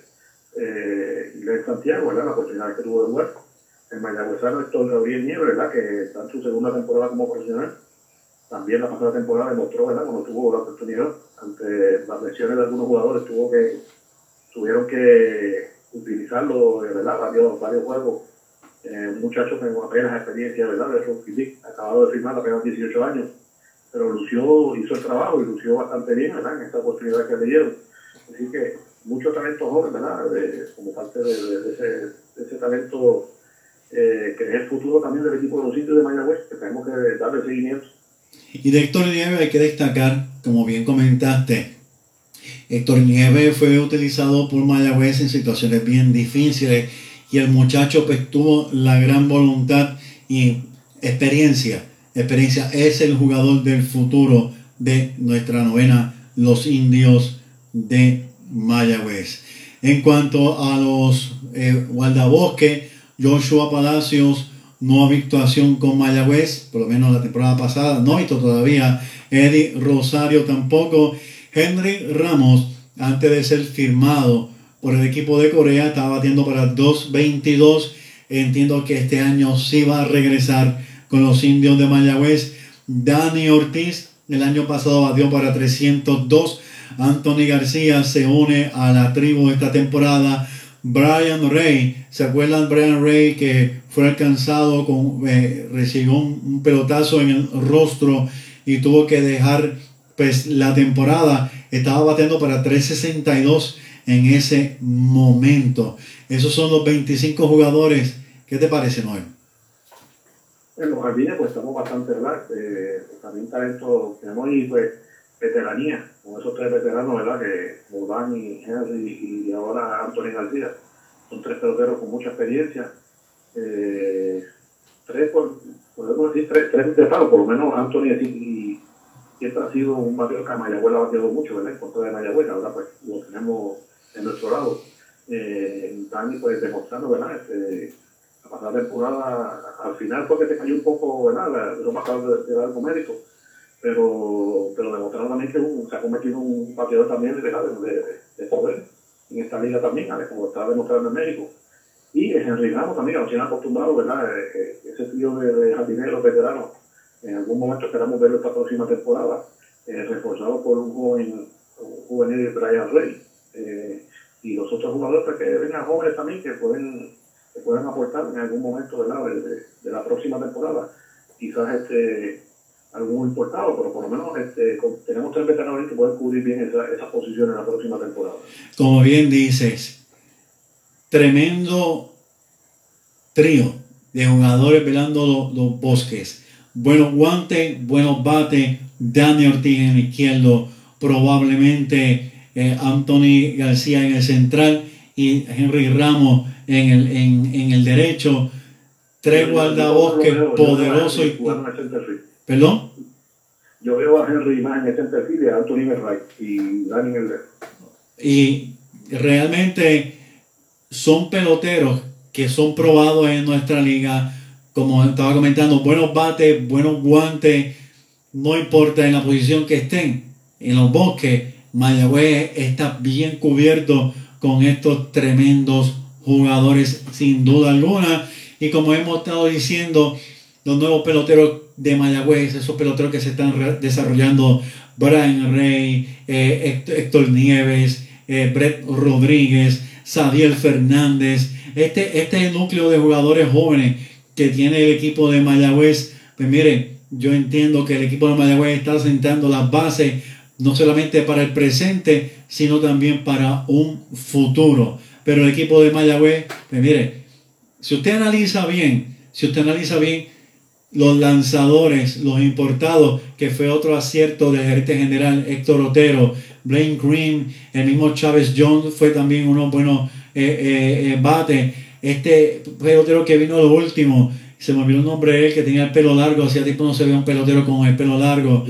en Santiago, ¿verdad?, la oportunidad que tuvo de jugar. El mayagüezano Héctor Gabriel Nieves, ¿verdad?, que está en su segunda temporada como profesional, también la pasada temporada demostró, ¿verdad?, cuando tuvo la oportunidad ante las lesiones de algunos jugadores, tuvieron que utilizarlo, ¿verdad?, varios juegos. Un muchacho con apenas experiencia, ¿verdad?, de rookie league, acabado de firmar apenas 18 años, pero hizo el trabajo y lució bastante bien, ¿verdad?, en esta oportunidad que le dieron. Así que mucho talento joven, ¿verdad?, como parte de ese talento que es el futuro también del equipo de los Indios de Mayagüez, que tenemos que darle seguimiento. Y de Héctor Nieves hay que destacar, como bien comentaste, Héctor Nieves fue utilizado por Mayagüez en situaciones bien difíciles y el muchacho pues tuvo la gran voluntad y experiencia. Es el jugador del futuro de nuestra novena, los Indios de Mayagüez. En cuanto a los guardabosques, Joshua Palacios no ha visto acción con Mayagüez, por lo menos la temporada pasada, no ha visto todavía. Eddie Rosario tampoco. Henry Ramos, antes de ser firmado por el equipo de Corea, estaba batiendo para 2.22. Entiendo que este año sí va a regresar con los Indios de Mayagüez. Dani Ortiz, el año pasado batió para 302. Anthony García se une a la tribu esta temporada. Brian Ray, ¿se acuerdan? Brian Ray, que fue alcanzado recibió un pelotazo en el rostro y tuvo que dejar pues la temporada. Estaba bateando para 3.62 en ese momento. Esos son los 25 jugadores. ¿Qué te parece, Noel? En los jardines pues estamos bastante, ¿verdad? También talento, tenemos ahí pues veteranía, con esos 3 veteranos, ¿verdad? Que Morán y Henry y ahora Anthony García. Son 3 peloteros con mucha experiencia. podemos decir 3 veteranos, por lo menos Anthony y siempre ha sido un bateador que a Mayagüez la ha bateado mucho, ¿verdad? En contra de Mayagüez, ahora pues lo tenemos en nuestro lado. Dani pues demostrando, ¿verdad? La pasada temporada, al final fue que se cayó un poco, ¿verdad? Lo pasado de algo mérito, pero demostraron también que se ha convertido en un bateador también de poder en esta liga también, ¿vale? Como está demostrando en México. Y Henry Ramos también, nos tiene acostumbrado, ¿verdad? Ese trío de jardineros veteranos, en algún momento esperamos verlo esta próxima temporada, reforzado por un juvenil Brian Rey. Y los otros jugadores pues, que vengan jóvenes también que pueden aportar en algún momento, ¿verdad? de la próxima temporada. Quizás algún importado, pero por lo menos tenemos 3 veteranos que pueden cubrir bien esa posición en la próxima temporada. Como bien dices, tremendo trío de jugadores velando los bosques. Buenos guantes, buenos bates. Dani Ortiz en el izquierdo, probablemente Anthony García en el central y Henry Ramos en el derecho. 3 guardabosques poderosos y... ¿Perdón? Yo veo a Henry más en el center field y a Anthony Merray y Dani en el left. Y realmente son peloteros que son probados en nuestra liga, como estaba comentando, buenos bates, buenos guantes, no importa en la posición que estén, en los bosques, Mayagüez está bien cubierto con estos tremendos jugadores sin duda alguna. Y como hemos estado diciendo, los nuevos peloteros de Mayagüez, esos peloteros que se están desarrollando, Brian Rey, Héctor Nieves, Brett Rodríguez, Xavier Fernández, este núcleo de jugadores jóvenes que tiene el equipo de Mayagüez, pues miren, yo entiendo que el equipo de Mayagüez está sentando las bases no solamente para el presente, sino también para un futuro. Pero el equipo de Mayagüez, pues mire, si usted analiza bien, los lanzadores, los importados, que fue otro acierto del gerente general Héctor Otero, Blaine Green, el mismo Chávez Jones fue también unos buenos bates. Este pelotero que vino lo último, se me olvidó el nombre de él, que tenía el pelo largo, hacía tiempo no se veía un pelotero con el pelo largo.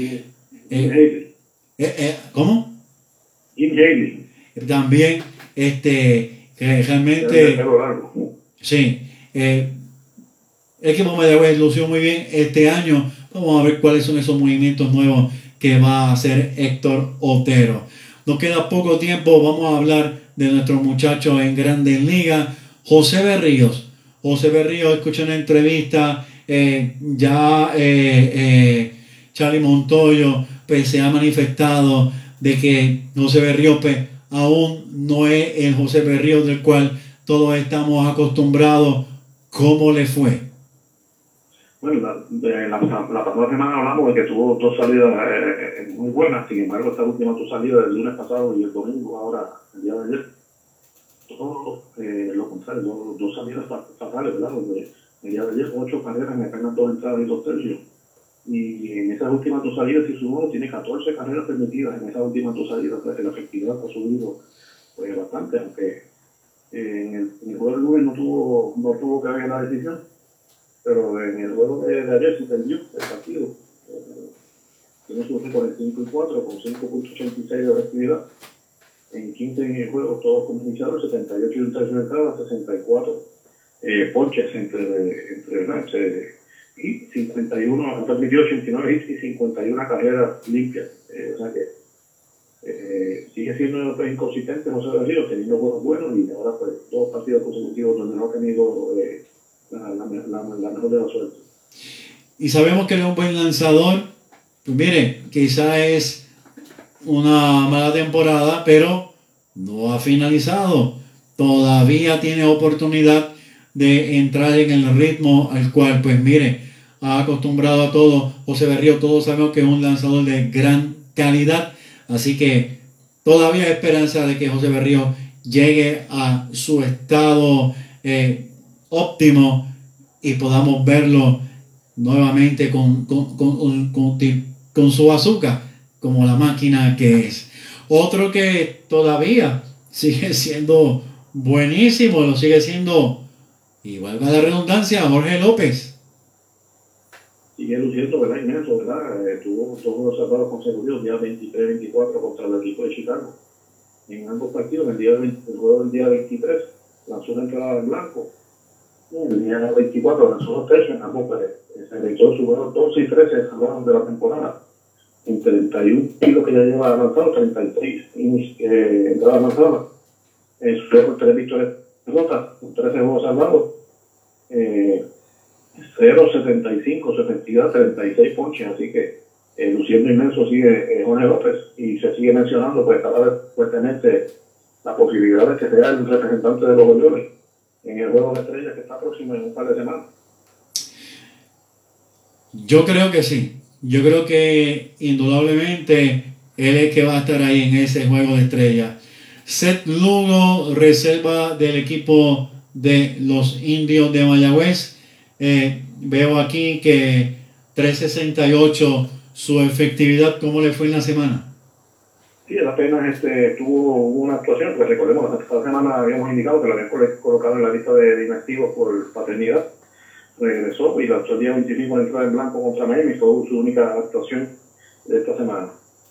¿Cómo? Jim Haley. También, que realmente... Sí, el equipo de Mayagüez lució muy bien este año. Vamos a ver cuáles son esos movimientos nuevos que va a hacer Héctor Otero. Nos queda poco tiempo, vamos a hablar de nuestro muchacho en Grandes Ligas, José Berríos. José Berríos, escuché una entrevista, Charlie Montoyo pues, se ha manifestado de que José Berríos pues, aún no es el José Berríos del cual todos estamos acostumbrados. ¿Cómo le fue? Bueno, la pasada semana hablamos de que tuvo 2 salidas muy buenas. Sin embargo, esta última 2 salidas del lunes pasado y el domingo, ahora, el día de ayer, todo lo contrario, 2 salidas fatales, ¿verdad? Donde el día de ayer 8 carreras en apenas 2 entradas y 2 tercios. Y en esas últimas 2 salidas, si sumó, tiene 14 carreras permitidas en esas últimas 2 salidas. O sea, que la efectividad ha subido pues, bastante, aunque en el juego del lunes no tuvo que haber la decisión, pero en el juego de ayer se perdió el partido. Tiene su récord en 5-4 con 5.86 de efectividad. En 15 en el juego, todos como iniciadores, 78 y un tercio de entrada, 64 ponches entre y 51, han permitido 89 hits y 51 carreras limpias. O sea que sigue siendo pues, inconsistente José Berríos, teniendo juegos buenos y ahora pues 2 partidos consecutivos donde no ha tenido la mejor de la suerte. Y sabemos que es un buen lanzador. Pues mire, quizá es una mala temporada, pero no ha finalizado. Todavía tiene oportunidad de entrar en el ritmo al cual, pues mire, ha acostumbrado a todo José Berríos. Todos sabemos que es un lanzador de gran calidad. Así que todavía hay esperanza de que José Berríos llegue a su estado óptimo y podamos verlo nuevamente con su azúcar, como la máquina que es. Otro que todavía sigue siendo buenísimo, lo sigue siendo, y valga la redundancia, Jorge López. Sigue luciendo, ¿verdad? Inmenso, ¿verdad? Tuvo 2 juegos salvados consecutivos, día 23-24 contra el equipo de Chicago. En ambos partidos, el juego del día 23, lanzó una entrada en blanco. El día 24 lanzó 2 tercios, en ambos se realizó su juego 12 y 13 salvados de la temporada. En 31 kilos que ya lleva lanzado, 36 entradas lanzadas. Su juego 3 victorias derrotas, 13 juegos salvados. 0.75, su efectividad 36 ponches, así que luciendo inmenso sigue Jorge López, y se sigue mencionando pues cada vez puede tener la posibilidad de que sea el representante de los Orioles en el juego de estrellas que está próximo en un par de semanas. Yo creo que sí, yo creo que indudablemente él es que va a estar ahí en ese juego de estrellas. Seth Lugo, reserva del equipo de los Indios de Mayagüez. Veo aquí que 3.68 su efectividad. ¿Cómo le fue en la semana? Sí, él apenas tuvo una actuación, pues recordemos, esta semana habíamos indicado que lo habían colocado en la lista de inactivos por paternidad. Regresó y lanzó el día 25 en entrada en blanco contra Miami, fue su única actuación de esta semana.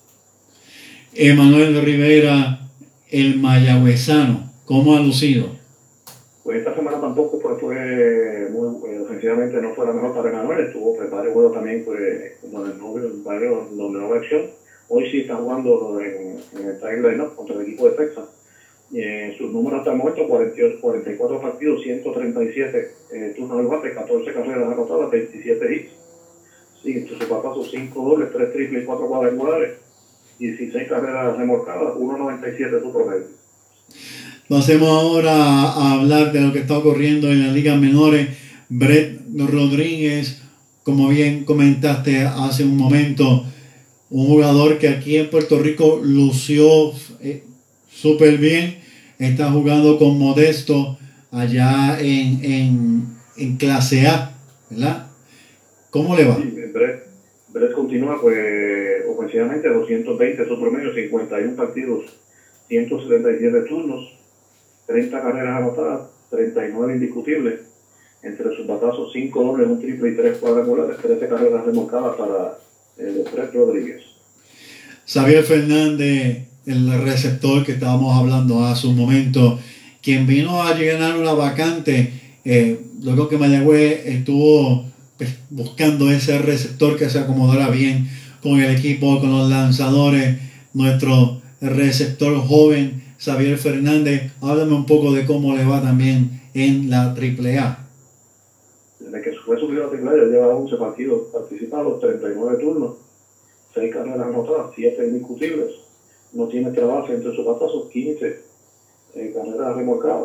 Emanuel Rivera, el mayagüezano, ¿cómo ha lucido? Pues esta semana tampoco fue muy ofensivamente, no fue la mejor para Emanuel, estuvo varios juegos también donde no hubo acción. Hoy sí está jugando en el time line-up contra el equipo de Texas. Sus números hasta el momento: 44 partidos, 137 turnos al bate, 14 carreras anotadas, 27 hits. Sigue sus batazos: 5 dobles, 3 triples y 4 cuadrangulares, 16 carreras remolcadas, 1.97 su promedio. Pasemos ahora a hablar de lo que está ocurriendo en las ligas menores. Brett Rodríguez, como bien comentaste hace un momento, un jugador que aquí en Puerto Rico lució súper bien, está jugando con Modesto allá en clase A, ¿verdad? ¿Cómo le va? Sí, Brett continúa pues ofensivamente, 220 su promedio, 51 partidos, 177 turnos, 30 carreras anotadas, 39 indiscutibles. Entre sus batazos, 5 dobles, 1 triple y 3 cuadrangulares, 13 carreras remolcadas para Brett Rodríguez. Xavier Fernández, el receptor que estábamos hablando hace un momento, quien vino a llenar una vacante, luego que Mayagüez estuvo buscando ese receptor que se acomodara bien con el equipo, con los lanzadores. Nuestro receptor joven, Xavier Fernández, háblame un poco de cómo le va también en la AAA. Desde que fue subido a AAA, ya lleva 11 partidos participados, 39 turnos, 6 carreras anotadas, 7 indiscutibles. No tiene trabajo entre sus batazos, 15 carreras remolcadas,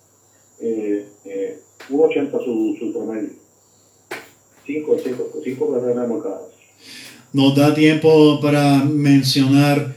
1.80 su promedio, 5 carreras remolcadas. Nos da tiempo para mencionar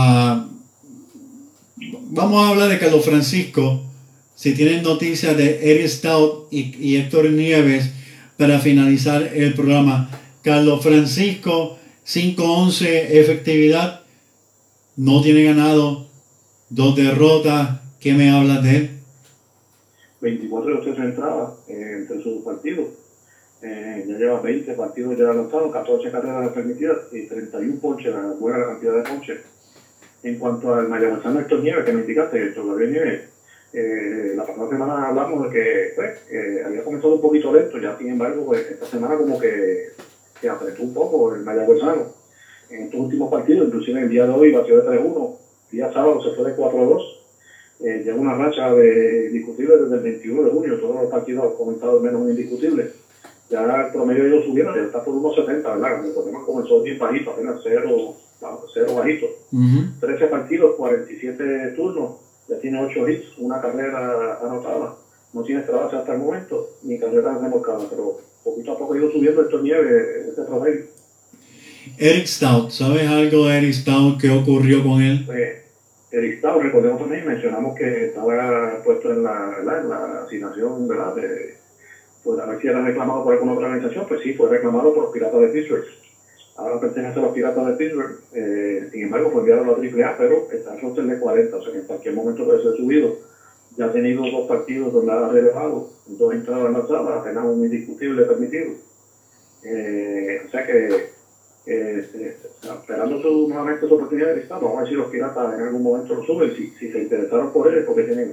vamos a hablar de Carlos Francisco. Si tienen noticias de Eric Stout y Héctor Nieves para finalizar el programa. Carlos Francisco, 5-11 efectividad, no tiene ganado, 2 derrotas. ¿Qué me hablas de él? 24 de 13 entradas entre sus partidos. Ya lleva 20 partidos ya lanzados, 14 carreras permitidas y 31 ponches, la buena cantidad de ponches. En cuanto al mayagüezano Héctor Nieves, que me indicaste, Héctor Gabriel Nieves, la pasada semana hablamos de que había comenzado un poquito lento, ya sin embargo, pues esta semana como que apretó un poco el mayagüezano en estos últimos partidos, inclusive el día de hoy batió de 3-1, el día sábado se fue de 4-2, lleva una racha de indiscutibles desde el 21 de junio, todos los partidos han comenzado menos un indiscutible. Ya el promedio de ellos subieron, ya está por 1.70, ¿verdad? El problema comenzó bien bajito, apenas 0 bajito. 13 partidos, 47 turnos, ya tiene 8 hits, una carrera anotada. No tiene trabajo hasta el momento, ni carrera remolcada, pero poquito a poco ha ido subiendo estos nieves, este promedio. Eric Stout, ¿sabes algo de Eric Stout? ¿Qué ocurrió con él? listado. Recordemos también, mencionamos que estaba puesto en la asignación, ¿verdad? Pues a ver si era reclamado por alguna otra organización. Pues sí, fue reclamado por los Piratas de Pittsburgh. Ahora pertenece a los Piratas de Pittsburgh. Sin embargo, fue enviado a la AAA, pero está en roster de 40, o sea que en cualquier momento puede ser subido. Ya ha tenido 2 partidos donde ha relevado, 2 entradas lanzadas, apenas un indiscutible permitido. O sea que esperando nuevamente su oportunidad de listado, vamos a ver si los Piratas en algún momento lo suben. Si se interesaron por él, porque tienen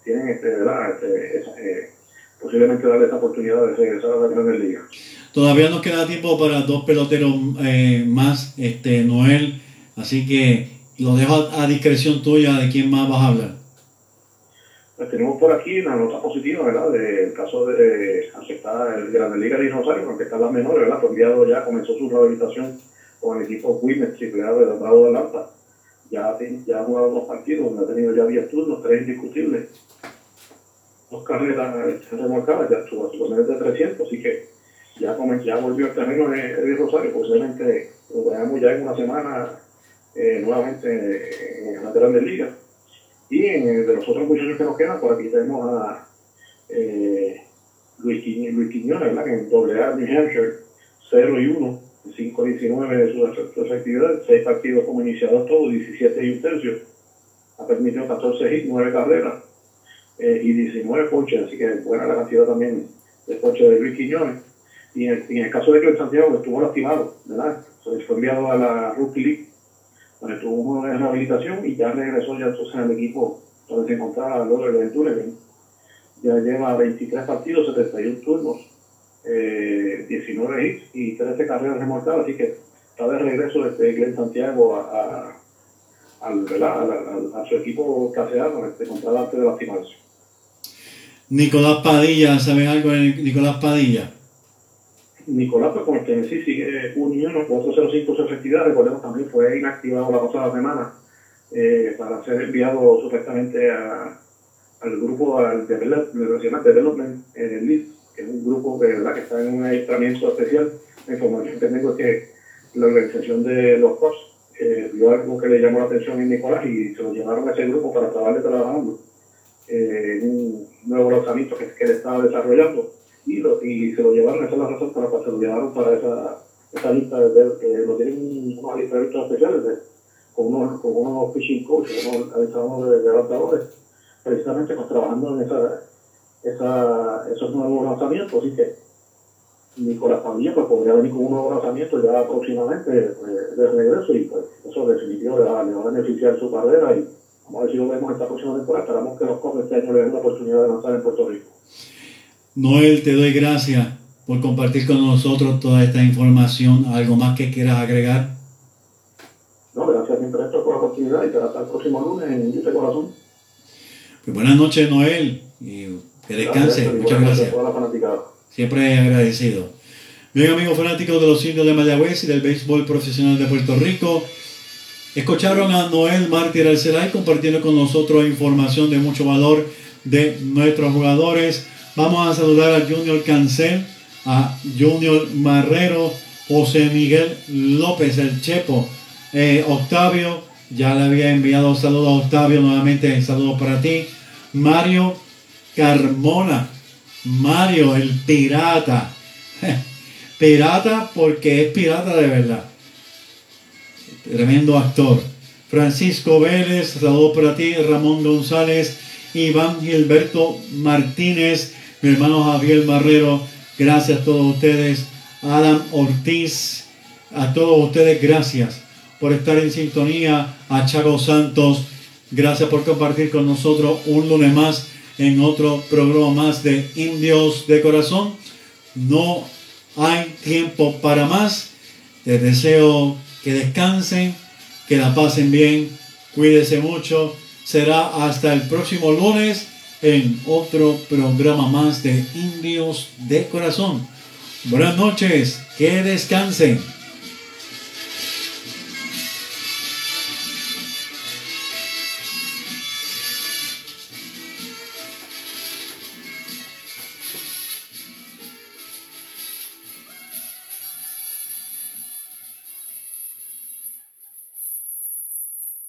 posiblemente darle esta oportunidad de regresar a la Grandes Ligas. Todavía nos queda tiempo para 2 peloteros más, Noel, así que lo dejo a discreción tuya de quién más vas a hablar. Pues tenemos por aquí la nota positiva, ¿verdad? Del caso de aceptar el Grandes Ligas de Rosario, aunque está en las menores, ¿verdad? Fue enviado ya, comenzó su rehabilitación con el equipo Women's AAA de los Bravos de Atlanta. Ya ha jugado 2 partidos, donde ha tenido ya 10 turnos, 3 indiscutibles, 2 carreras remolcadas, ya estuvo a su nivel de 300, así que ya volvió al terreno de Rosario. Posiblemente lo veamos ya en una semana nuevamente en la Grandes Ligas. Y de los otros muchachos que nos quedan, por aquí tenemos a Luis Quiñones, ¿verdad? Que en AA New Hampshire, 0-1, 5-19 de su efectividad, 6 partidos como iniciador todo, 17 y un tercio. Ha permitido 14 hits, 9 carreras y 19 ponches, así que buena la cantidad también de ponches de Luis Quiñones. Y en el caso de Glenn Santiago, que estuvo lastimado, ¿verdad? Se fue enviado a la Rookie League, donde tuvo una rehabilitación y ya regresó ya entonces al equipo donde se encontraba Loder Ventura. Ya lleva 23 partidos, 71 turnos, 19 hits y 13 carreras remolcadas, así que está de regreso Glenn Santiago a su equipo caseado, contra antes de lastimarse. Nicolás Padilla, ¿saben algo de Nicolás Padilla? Nicolás, pues con el Tennessee sigue 4.05 su efectividad. Recordemos también fue inactivado la pasada semana para ser enviado supuestamente al grupo, al Development League, que es un grupo que está en un adiestramiento especial. La información que tengo es que la organización de los Cubs vio algo que le llamó la atención en Nicolás y se lo llevaron a ese grupo para trabajarle trabajando un nuevo lanzamiento que él estaba desarrollando. Y se lo llevaron, esa es la razón para que se lo llevaron para esa lista, lo tienen unos adiestramientos especiales con unos pitching coaches, unos adiestramientos de lanzadores, precisamente pues, trabajando en esos nuevos lanzamientos. Así que Nicolás Padilla pues, podría venir con un nuevo lanzamiento ya próximamente de regreso y pues eso definitivo le va a beneficiar su carrera y vamos a ver si lo vemos esta próxima temporada. Esperamos que los Cubs este año le den la oportunidad de lanzar en Puerto Rico. Noel, te doy gracias por compartir con nosotros toda esta información. ¿Algo más que quieras agregar? No, gracias siempre por la oportunidad y hasta el próximo lunes en Indios de Corazón. Pues buenas noches, Noel, y que descanse. Muchas gracias. Siempre agradecido. Bien, amigos fanáticos de los Indios de Mayagüez y del béisbol profesional de Puerto Rico, escucharon a Noel Mártir Arcelay compartiendo con nosotros información de mucho valor de nuestros jugadores. Vamos a saludar a Junior Cancel, a Junior Marrero, José Miguel López, el Chepo, Octavio, ya le había enviado saludos a Octavio, nuevamente saludos para ti. Mario Carmona, Mario el pirata, pirata porque es pirata de verdad, tremendo actor. Francisco Vélez, saludos para ti. Ramón González, Iván Gilberto Martínez, mi hermano Javier Marrero, gracias a todos ustedes. Adam Ortiz, a todos ustedes, gracias por estar en sintonía. A Chago Santos, gracias por compartir con nosotros un lunes más en otro programa más de Indios de Corazón. No hay tiempo para más. Les deseo que descansen, que la pasen bien, cuídense mucho. Será hasta el próximo lunes en otro programa más de Indios de Corazón. Buenas noches, que descansen.